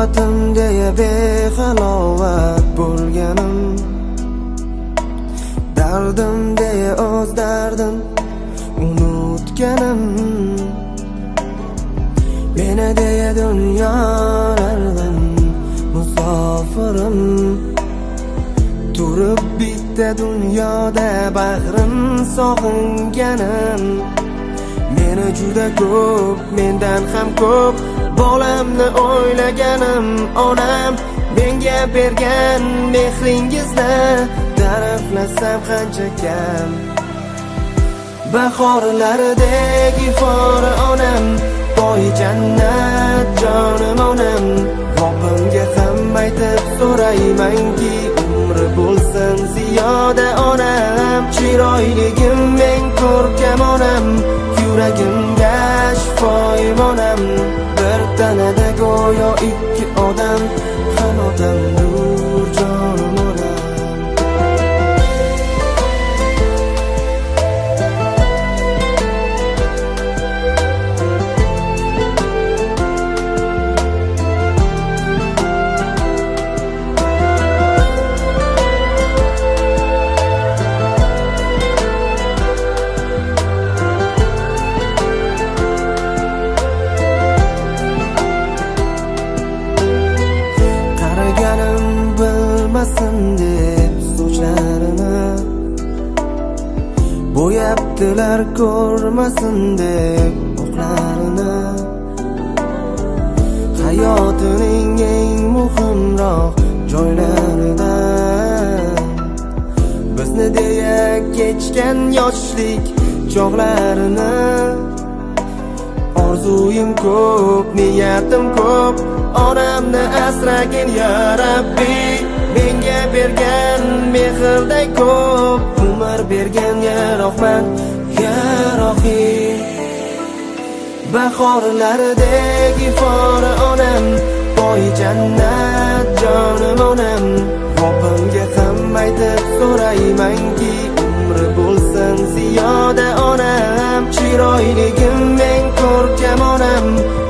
Hasratim deya behalovat bo'lganim, dardim deya o'z dardim unutganim, meni deya dunyolardan musofirim, turib bitta dunyoda bag'rim sog'inganim. Meni juda ko'p, mendan ham ko'p bolamni o'ylaganim. Onam menga bergan mehringizni ta'riflasam qancha kam. Bahorlardek ifori onam, boy jannat jonim onam. Robbimga ham aytib so'raymanki, umri bo'lsin ziyoda onam. Chiroyligim men ko'rkam onam, yuragimga shifoim onam. Bir tanada go'yo ikki odam, qanotimdur jonim onam. Deb sochlarini bo'yabdilar, ko'rmasin deb oqlarini. Hayotining eng muhimroq joylarida bizni deya kechgan yoshlik chog'larini. Orzuyim ko'p, niyatim ko'p, onamni asragin ya Rabbi. Menga bergan mehrday ko'p, umr bergan ya Rahman, ya Rohim. Bahorlardek ifori onam, boy jannat jonim onam. Robbimga ham aytib so'raymanki, umri bo'lsin ziyoda onam. Chiroyligim men ko'rkam onam,